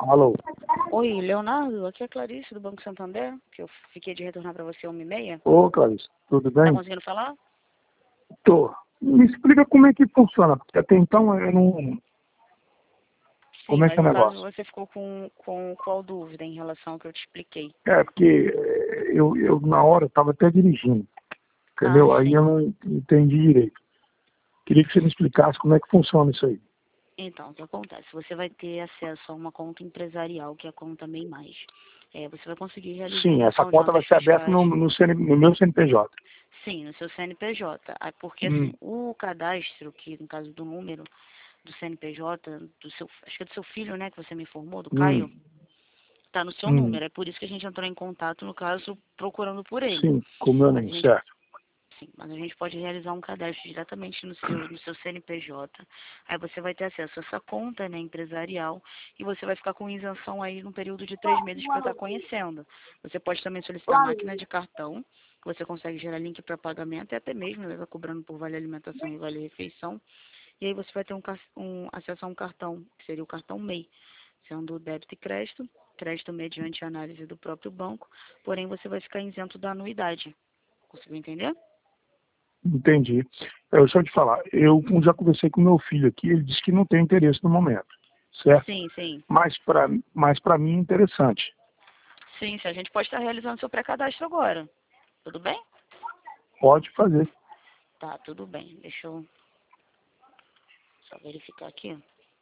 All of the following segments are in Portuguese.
Alô? Oi, Leonardo, aqui é a Clarice do Banco Santander, que eu fiquei de retornar para você 1h30. Ô, Clarice, tudo Tá bem? conseguindo falar? Tô. Me explica como é que funciona, porque até então eu não... Sim, Como é que mas é o no caso negócio? você ficou com qual dúvida em relação ao que eu te expliquei? É, porque eu na hora estava até dirigindo, Ah, entendeu? Aí eu sim. não entendi direito. Queria que você me explicasse como é que funciona isso aí. Então, o que acontece? Você vai ter acesso a uma conta empresarial, que é a conta MEI+. Você vai conseguir realizar a Sim, essa isenção de conta vai notas ser aberta fiscais. no meu CNPJ. Sim, no seu CNPJ. Porque, assim, Hum, o cadastro, que no caso do número do CNPJ, acho que é do seu filho, né, que você me informou, do Caio, hum, tá no seu hum. número. É por isso que a gente entrou em contato, no caso, procurando por ele. Sim, com o meu Mas a número, gente, certo. sim, mas a gente pode realizar um cadastro diretamente no seu CNPJ. Aí você vai ter acesso a essa conta, né, empresarial, e você vai ficar com isenção aí no período de 3 meses para estar conhecendo. Você pode também solicitar máquina de cartão, que você consegue gerar link para pagamento e até mesmo, né, cobrando por vale alimentação e vale refeição. E aí você vai ter um acesso a um cartão, que seria o cartão MEI, sendo débito e crédito mediante análise do próprio banco, porém você vai ficar isento da anuidade. Conseguiu entender? Entendi. Deixa eu te falar, eu já conversei com meu filho aqui, ele disse que não tem interesse no momento, certo? Sim, sim. Mas para mim é interessante. Sim, sim, a gente pode estar realizando seu pré-cadastro agora. Tudo bem? Pode fazer. Tá, tudo bem. Deixa eu só verificar aqui.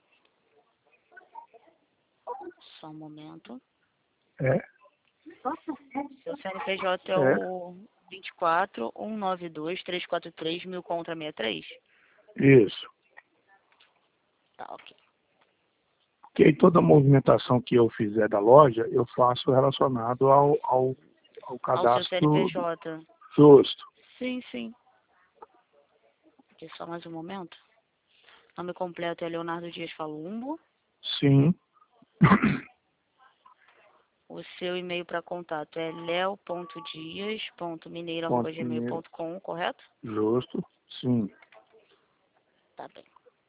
Só um momento. É, Seu CNPJ é é, o 24 192 343 1000 contra 63? isso. Tá, ok. Porque aí toda a movimentação que eu fizer da loja, eu faço relacionado ao Ao seu cadastro CNPJ. justo. Sim, sim. Aqui só mais um momento. Nome completo é Leonardo Dias Falumbo. Sim, O seu e-mail para contato é ponto mineiro, leo.dias.gmail.com, correto? justo, sim. Tá bem.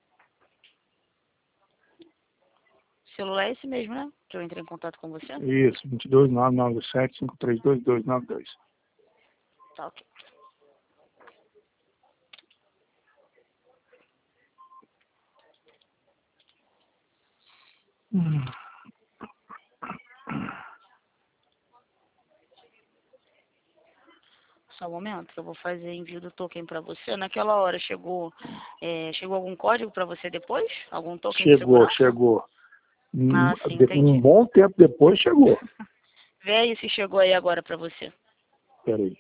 Celular é esse mesmo, né? Que eu entrei em contato com você? Isso, 22 997 532 2292. Tá, ok. Hum. Só um momento, que eu vou fazer envio do token para você. Naquela hora chegou algum código para você depois? Algum token de Chegou, segurança? chegou. Ah, sim, Um entendi. bom tempo depois chegou. Vê aí se chegou aí agora para você. Peraí.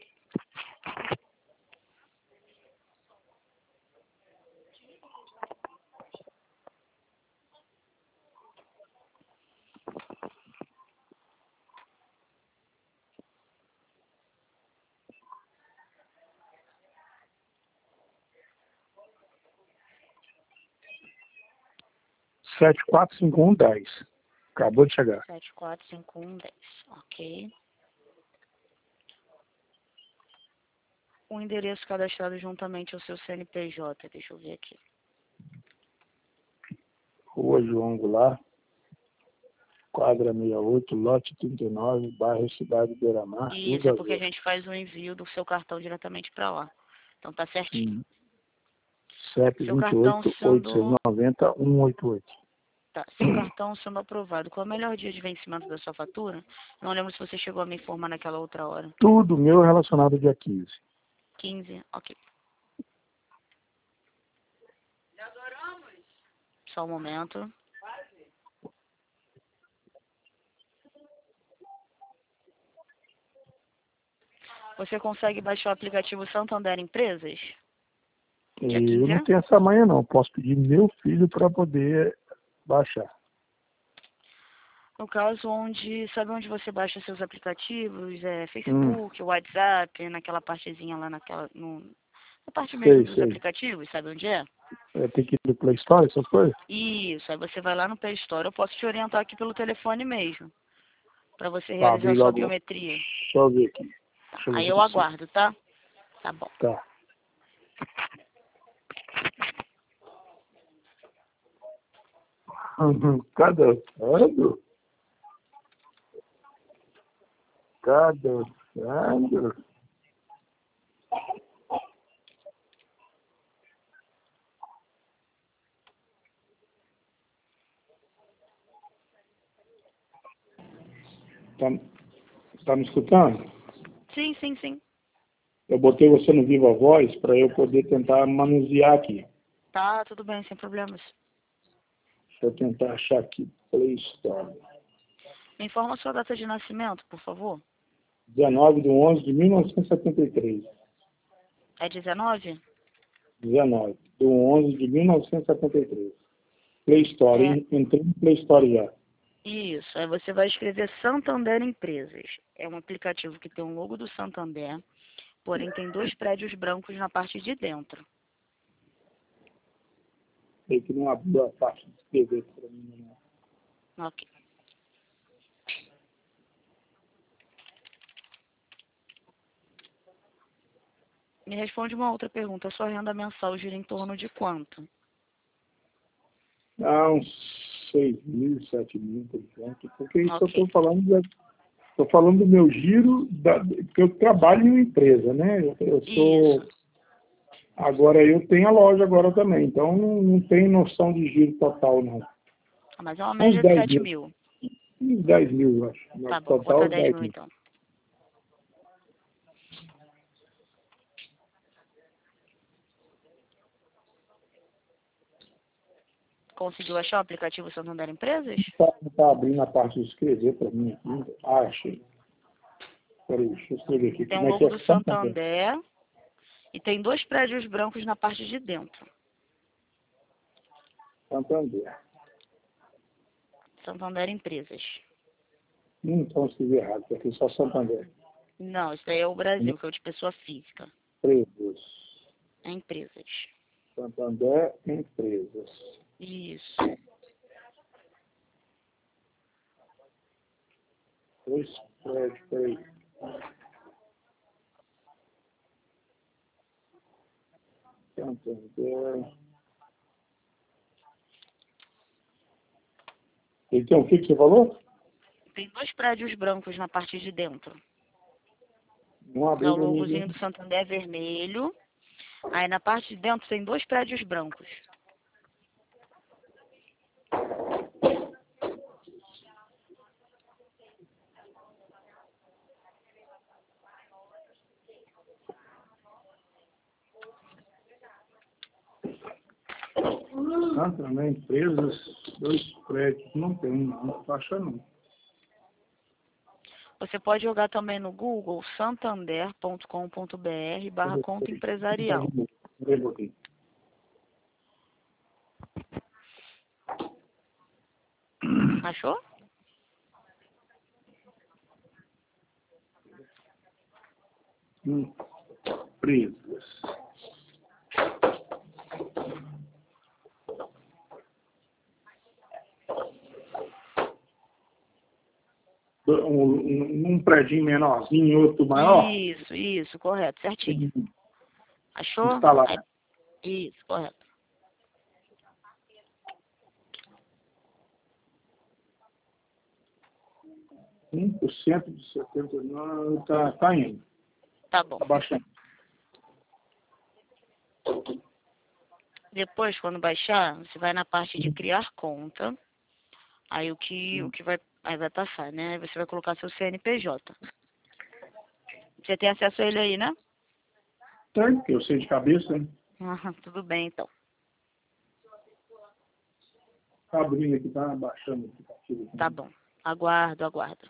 745110. Acabou de chegar. 745110. Ok. O endereço cadastrado juntamente ao seu CNPJ. Deixa eu ver aqui. Rua João Goulart, quadra 68, lote 39, bairro Cidade Beira-Mar, Rio Isso, é das porque a Ostras. gente faz o envio do seu cartão diretamente para lá. Então tá certinho. Sim. CEP Seu cartão 28 sendo. 890 188. Tá, seu cartão sendo aprovado. Qual é o melhor dia de vencimento da sua fatura? Não lembro se você chegou a me informar naquela outra hora. Tudo meu relacionado ao dia 15. 15, ok. Só um momento. Você consegue baixar o aplicativo Santander Empresas? Dia E eu 15, não é? tenho essa manha não. Posso pedir meu filho para poder baixar. No caso sabe onde você baixa seus aplicativos? Hum, Facebook, WhatsApp, naquela partezinha lá na parte mesmo sei, dos sei. aplicativos, sabe onde é? Tem que ir no Play Store, essas coisas? Isso, aí você vai lá no Play Store. Eu posso te orientar aqui pelo telefone mesmo, para você Tá, realizar abri a sua logo. biometria. Deixa eu ver aqui. Tá, Deixa eu ver aí se eu eu consigo. aguardo, tá? Tá bom. Tá. Cada ano. Cadastrando. Tá me escutando? Sim, sim, sim. Eu botei você no Viva Voz para eu poder tentar manusear aqui. Tá, tudo bem, sem problemas. Deixa eu tentar achar aqui. Play Store. Me informa a sua data de nascimento, por favor. 19/11/1973. É 19? 19/11/1973. Play Store. É. Entrei no Play Store já. Isso, aí você vai escrever Santander Empresas. É um aplicativo que tem o logo do Santander, porém tem 2 prédios brancos na parte de dentro. Sei que não abriu a parte de escrever para mim. Né? Ok. Me responde uma outra pergunta. A sua renda mensal gira em torno de quanto? Uns 6.000, 7.000, por exemplo. Porque isso eu Ok. estou falando do meu giro, porque eu trabalho em uma empresa, né? Isso. Agora eu tenho a loja agora também, então não tenho noção de giro total, não. Mas é uma Uns média de 10 7 mil. mil. Uns 10 mil, eu acho. Tá bom, vou botar Total, 10 10 mil mil. então. Conseguiu achar o aplicativo Santander Empresas? Tá abrindo a parte de escrever para mim aqui. Ah, achei. Peraí, deixa eu escrever aqui. Tem o Como é que logo é? do Santander e tem 2 prédios brancos na parte de dentro. Santander. Santander Empresas. Então eu escrevi errado, porque aqui só Santander. Não, isso daí é o Brasil, que é o de pessoa física. Empresas. É empresas. Santander Empresas. Isso. Dois prédios, peraí. Santander. Então, o que você falou? Tem 2 prédios brancos na parte de dentro. Não É o abriu para logozinho ninguém. do Santander vermelho. Aí na parte de dentro tem 2 prédios brancos. Santander Empresas, dois prédios. Não tem, não estou achando. Você pode jogar também no Google santander.com.br/conta empresarial. Achou? Empresas. Um prédio menorzinho e outro maior. Isso, correto, certinho. Achou? Instalar. Isso, correto. Por cento de 79, tá indo. Tá bom. Tá baixando. Depois, quando baixar, você vai na parte de criar conta. Aí o que vai passar, né? Aí você vai colocar seu CNPJ. Você tem acesso a ele aí, né? Tem, porque eu sei de cabeça, né? Tudo bem, então. Tá abrindo aqui, tá baixando o aplicativo. Tá bom. Aguardo, aguardo.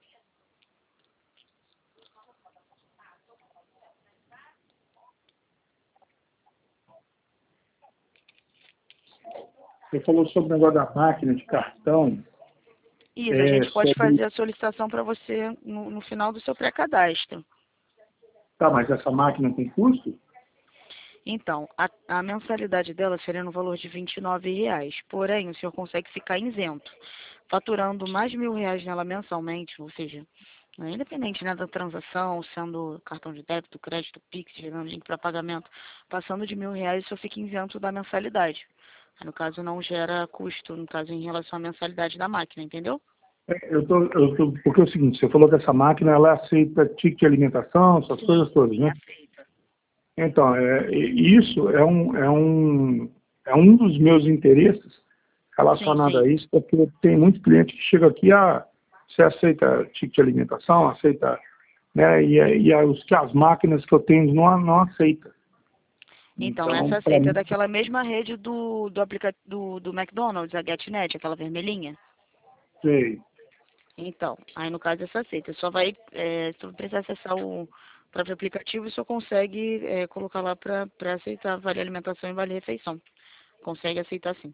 Você falou sobre o negócio da máquina de cartão. Isso, a gente pode Sobre... fazer a solicitação para você no final do seu pré-cadastro. Tá, mas essa máquina tem custo? Então, a mensalidade dela seria no valor de R$ 29. Porém, o senhor consegue ficar isento, faturando mais R$ 1.000 nela mensalmente, ou seja, independente, né, da transação, sendo cartão de débito, crédito, Pix, gerando link para pagamento, passando de R$ 1.000, o senhor fica isento da mensalidade. No caso, não gera custo, no caso, em relação à mensalidade da máquina, entendeu? Porque é o seguinte, você falou que essa máquina, ela aceita ticket de alimentação, essas coisas todas, né? Aceita. Então, isso é um dos meus interesses Sim, relacionado a sim. isso, porque tem muito cliente que chega aqui, você aceita ticket de alimentação, aceita, né? Os que as máquinas que eu tenho não aceitam. Então, Então, essa para aceita é mim, daquela mesma rede do McDonald's, a GetNet, aquela vermelhinha. sei. Então, aí no caso essa aceita. Só vai, se você precisar acessar o próprio aplicativo, só consegue colocar lá para aceitar Vale Alimentação e Vale Refeição. Consegue aceitar sim.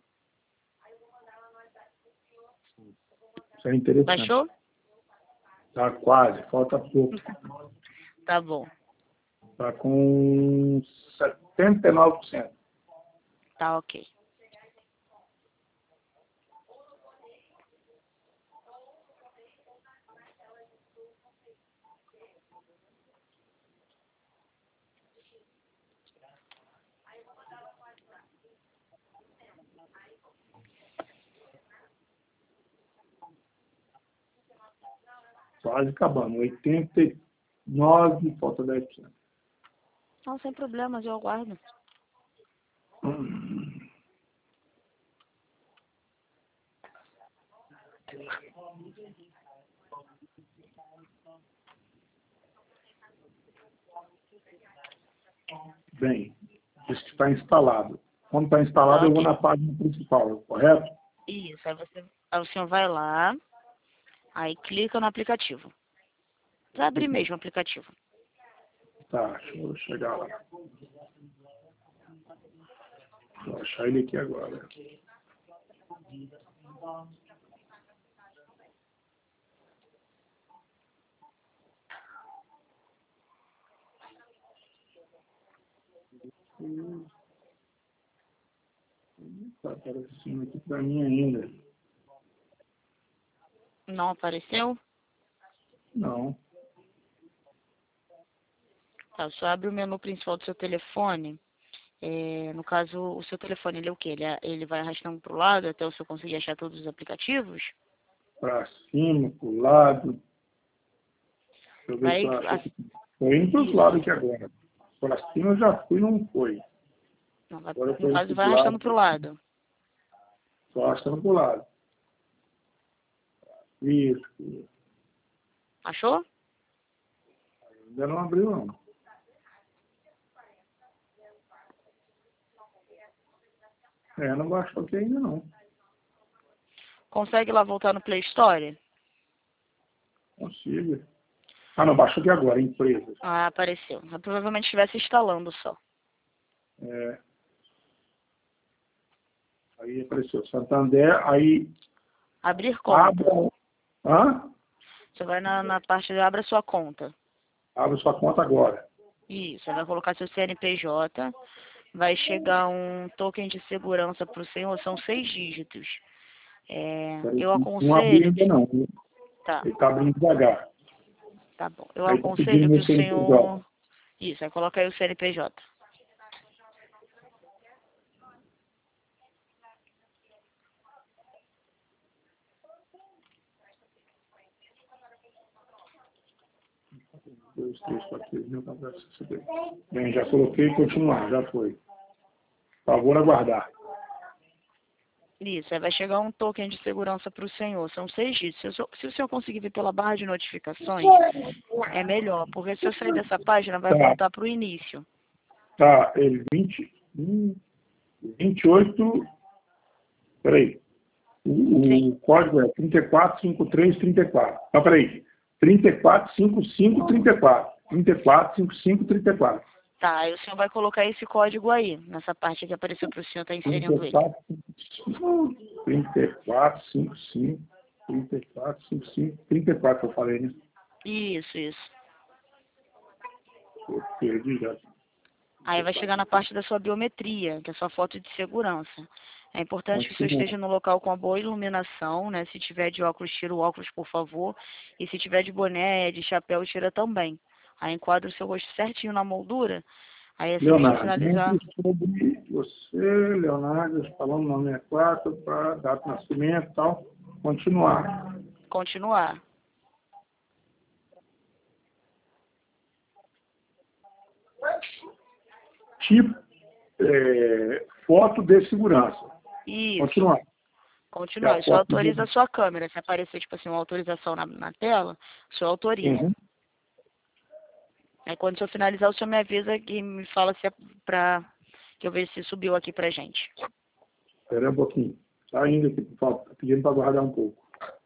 Isso é interessante. Baixou? Tá quase, falta pouco. Tá bom. Tá com 79%. Tá ok. Quase acabando. 89, falta 10%. Não, sem problemas, eu aguardo. Bem, isso que está instalado. Quando está instalado, Tá eu vou ok. na página principal, correto? Isso, aí o senhor vai lá, aí clica no aplicativo. Vai abrir mesmo o aplicativo. Tá, deixa eu chegar lá. Vou achar ele aqui agora. Tá aparecendo aqui para mim ainda. Não apareceu? Não. Tá, só abre o menu principal do seu telefone. No caso, o seu telefone, ele é o quê? Ele vai arrastando para o lado até o senhor conseguir achar todos os aplicativos? Para cima, para o lado. Deixa eu ver se Vai, eu acho. Estou indo para os lados aqui agora. Para cima eu já fui, não foi. não, Agora eu no estou indo caso, para vai os arrastando lados. para o lado. Estou arrastando para o lado. Isso. Achou? Ainda não abriu, não. Não baixou aqui ainda, não. Consegue lá voltar no Play Store? Consigo. Ah, não, baixou aqui agora, empresas. Ah, apareceu. Provavelmente estivesse instalando só. É, aí apareceu Santander, aí Abrir conta. abra. Hã? Você vai na parte de abra sua conta. Abre sua conta agora. Isso, você vai colocar seu CNPJ. Vai chegar um token de segurança para o senhor, são 6 dígitos. Eu Não abriu aconselho ainda que... não. Tá, Ele está abrindo devagar. tá bom. Eu Aí está pedindo aconselho que meu o CNPJ. senhor... Isso, aí coloca aí o CNPJ. Dois, três, quatro, três, mil, quatro, cinco, seis. Bem, já coloquei e continuar, já foi. Por favor, aguardar. Isso, aí vai chegar um token de segurança para o senhor. São 6 dígitos. Se o senhor conseguir vir pela barra de notificações, é melhor, porque se eu sair dessa página, vai Tá, voltar para o início. tá, ele 28, peraí, Sim, o código é 345334. Não, peraí, 345534. 345534. tá. Aí o senhor vai colocar esse código aí, nessa parte que apareceu para o senhor estar inserindo ele. 3455, 3455, eu falei, né? Isso. Eu perdi já. Aí vai chegar na parte da sua biometria, que é a sua foto de segurança. É importante que o senhor esteja no local com a boa iluminação, né? Se tiver de óculos, tira o óculos, por favor. E se tiver de boné, de chapéu, tira também. Aí enquadra o seu rosto certinho na moldura. Aí assim que o senhor Leonardo, finalizar... entre sobre você, Leonardo, falando nome é 4, para data de nascimento e tal, continuar. Continuar. Tipo, foto de segurança. Isso. Continuar. Continuar. Só autoriza a sua câmera. Se aparecer, tipo assim, uma autorização na tela, só autoriza. Uhum. Aí quando o senhor finalizar, o senhor me avisa e me fala se é pra que eu veja se subiu aqui pra gente. Espera um pouquinho. Tá indo aqui, tá pedindo para guardar um pouco.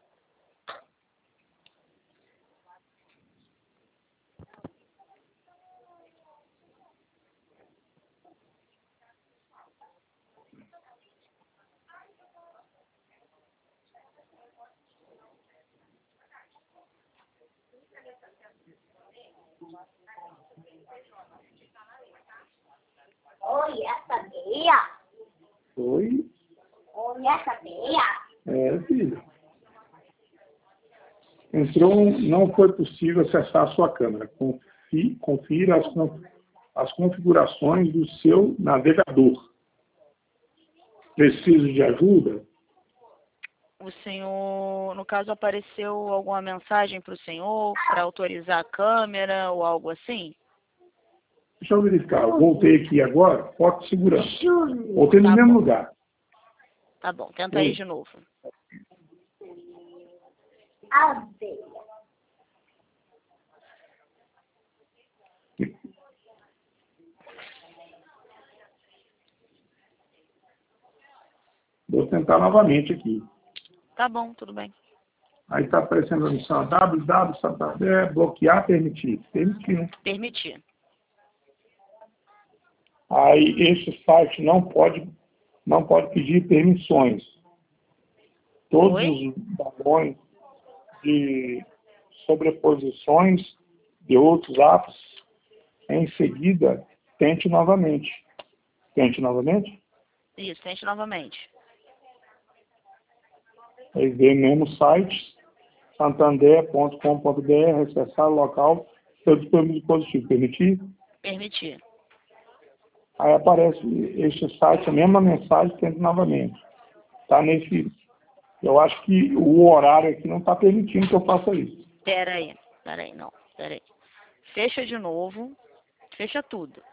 Oi, essa meia? Oi? Oi, essa meia? Filho. Entrou, não foi possível acessar a sua câmera. Confira as configurações do seu navegador. Preciso de ajuda? O senhor, no caso, apareceu alguma mensagem para o senhor para autorizar a câmera ou algo assim? Deixa eu verificar. Eu voltei aqui agora, foto de segurança. Júnior. Voltei no Tá mesmo bom. lugar. Tá bom, tenta aí de novo. Aveia. Vou tentar novamente aqui. Tá bom, tudo bem. Aí está aparecendo a missão www, bloquear, permitir. Permitir, né? Permitir. Aí esse site não pode pedir permissões. Todos Oi? os balões de sobreposições de outros atos, em seguida, tente novamente. Tente novamente? Isso, tente novamente. Aí vem mesmo site, santander.com.br, acessar o local, seu dispositivo, permitir. Permitir. Aí aparece este site, a mesma mensagem, tente novamente. Tá nesse. Eu acho que o horário aqui não está permitindo que eu faça isso. Pera aí, não, pera aí. Fecha de novo, fecha tudo.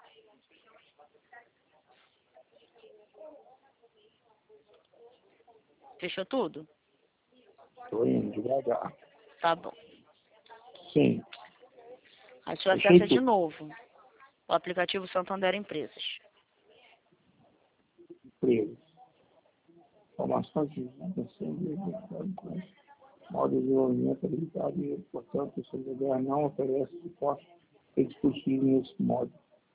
Fechou tudo? Estou indo devagar. Tá bom. Sim. Aí o senhor Fechei acessa de tudo. novo o aplicativo Santander Empresas. Preso. Informações de modo de desenvolvimento habilitado e, portanto, o servidor não oferece suporte a dispositivo nesse modo.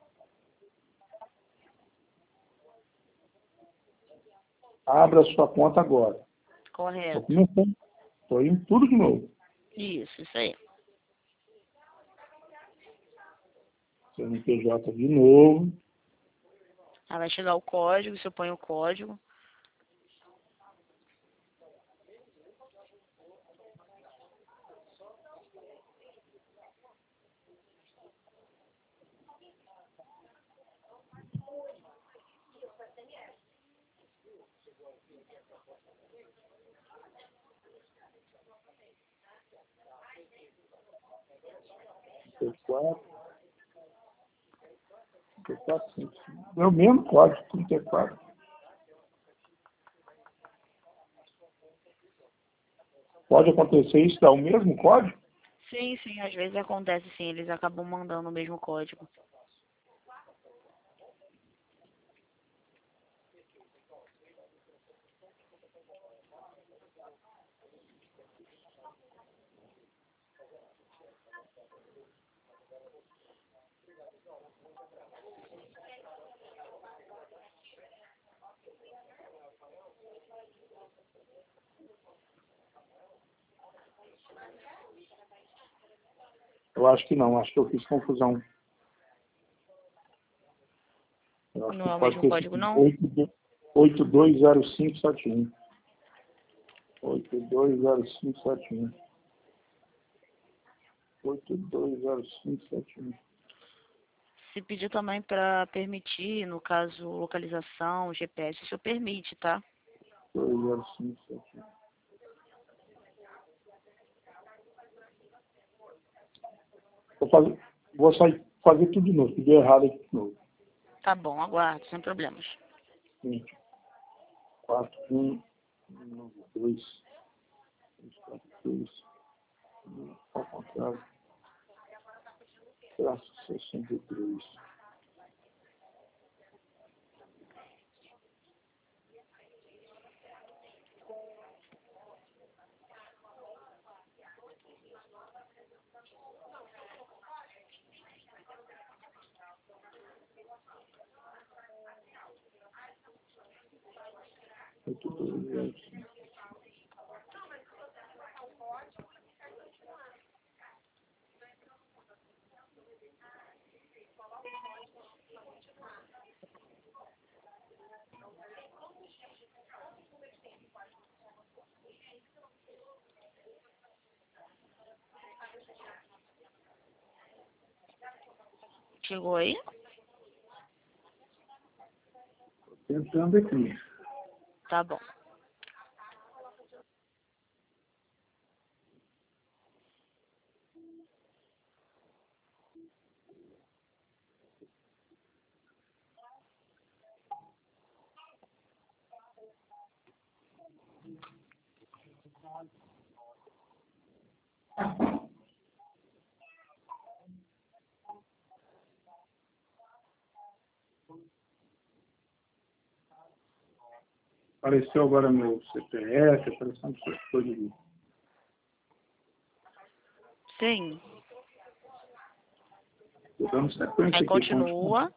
Abra sua conta agora. Estou Correto. começando. Estou indo tudo de novo. Isso aí. CNPJ de novo. Aí vai chegar o código, você põe o código. É o mesmo código, 34. Pode acontecer isso, dá o mesmo código? Sim, às vezes acontece sim, eles acabam mandando o mesmo código. Eu acho que não, acho que eu fiz confusão. Eu acho Não que é o pode mesmo ter código, sido não? 820571. 820571. 820571. Se pedir também para permitir, no caso, localização, GPS, isso permite, tá? 820571. Vou fazer tudo de novo, tudo errado aqui de novo. Tá bom, aguardo, sem problemas. 20, 4, 1, 9, 2, 4, 2, ao contrário, traço 63. Chegou aí? Tentando aqui. Tá bom. Apareceu agora meu CPF, apareceu essas coisas ali. Sim. Estou dando sequência Aí aqui. continua.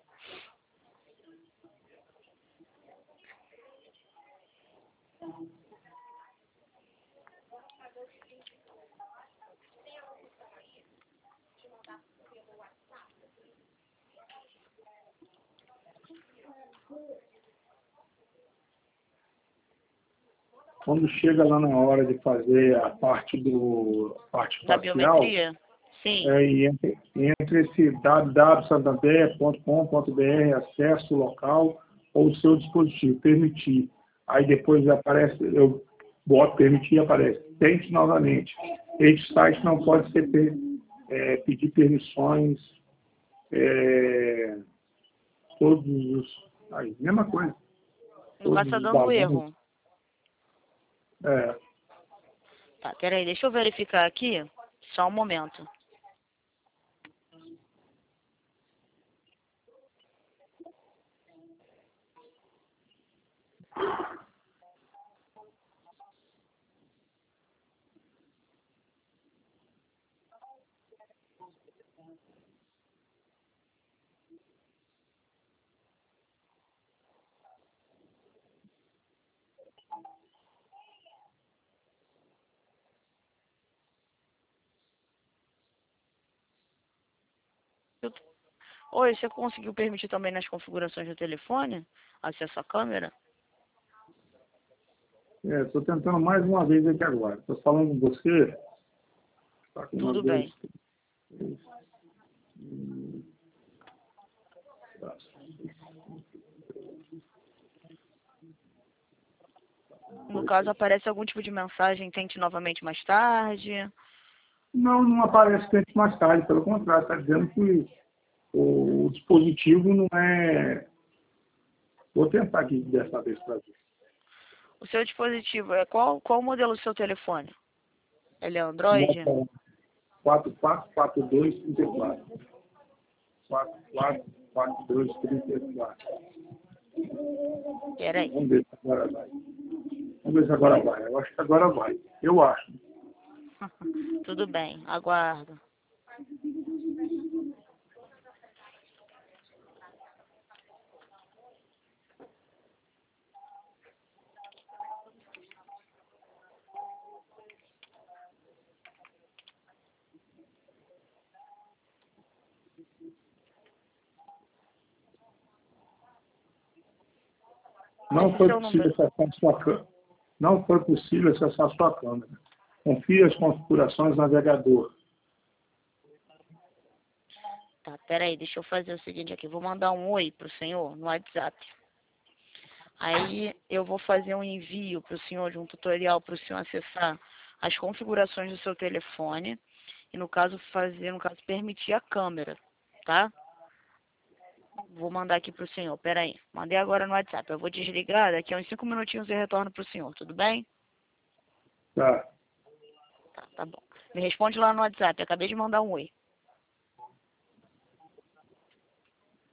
Quando chega lá na hora de fazer a parte Da facial, biometria? Sim. e entre esse www.santander.com.br, acesso local ou o seu dispositivo, permitir. Aí depois aparece, eu boto permitir e aparece. Tente novamente. Este site não pode ser pedir permissões, todos os... Aí, mesma coisa. No caso tá dando erro. É, Tá, peraí, deixa eu verificar aqui. Só um momento. Oi, você conseguiu permitir também nas configurações do telefone? Acesso à câmera? estou tentando mais uma vez aqui agora. Estou falando com você. Tá com Tudo uma vez. bem. No caso, aparece algum tipo de mensagem, tente novamente mais tarde. Não aparece tente mais tarde, pelo contrário, está dizendo que o dispositivo não é... Vou tentar aqui dessa vez para ver. O seu dispositivo é qual o modelo do seu telefone? Ele é Android? 444234. 444234. Peraí. Vamos ver se agora vai. Vamos ver se agora vai. Eu acho que agora vai. Eu acho. Tudo bem, aguardo. Não foi possível acessar sua câmera. Confie as configurações navegador. Tá, peraí, deixa eu fazer o seguinte aqui. Vou mandar um oi pro senhor no WhatsApp. Aí eu vou fazer um envio pro senhor de um tutorial para o senhor acessar as configurações do seu telefone e no caso permitir a câmera, tá? Vou mandar aqui pro senhor, peraí. Mandei agora no WhatsApp. Eu vou desligar, daqui a uns 5 minutinhos eu retorno pro senhor, tudo bem? Tá. Tá bom. Me responde lá no WhatsApp, acabei de mandar um oi.